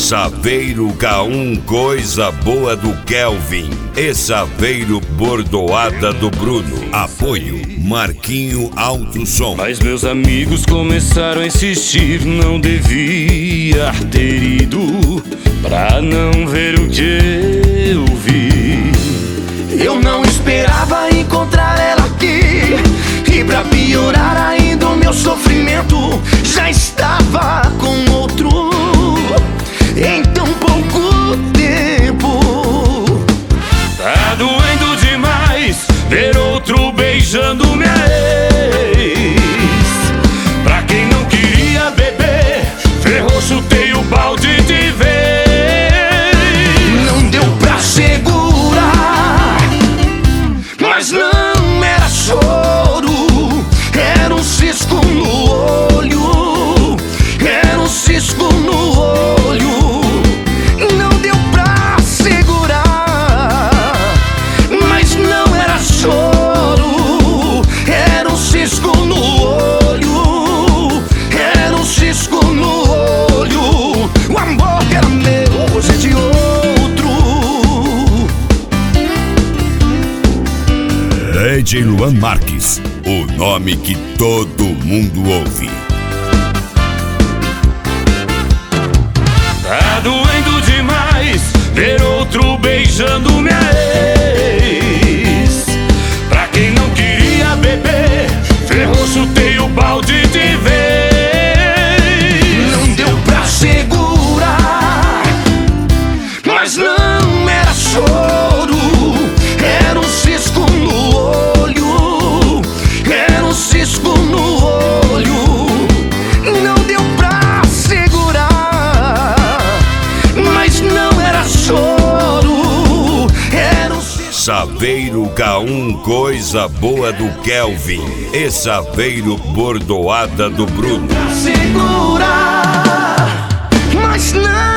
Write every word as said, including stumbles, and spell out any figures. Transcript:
Saveiro K um Coisa Boa do Kelvin e Saveiro Bordoada do Bruno. Apoio Marquinho Alto Som. Mas meus amigos começaram a insistir, não devia ter ido pra não ver o que eu vi. Eu não esperava encontrar ela aqui, e pra piorar ainda o meu sofrimento já estava com outro em tão pouco tempo. Tá doendo demais ver outro beijando minha ex. Pra quem não queria beber, ferrou, chutei o balde de vez. Não deu pra segurar, mas não era choro, era um cisco no olho, era um cisco no olho. Não deu pra segurar, mas não era choro, era um cisco no olho, era um cisco no olho. O amor que era meu, hoje é de outro. D J Luan Marques, o nome que todo mundo ouve. Tá doendo demais ver outro beijando minha ex. Pra quem não queria beber, ferrou, chutei o balde de vez. Não deu pra segurar, mas não era choro, era um cisco no olho, era um cisco no olho. Não deu pra segurar, mas não era choro, era um cisco. Saveiro K um Coisa Boa do Kelvin e Saveiro Bordoada do Bruno. Segurar, mas não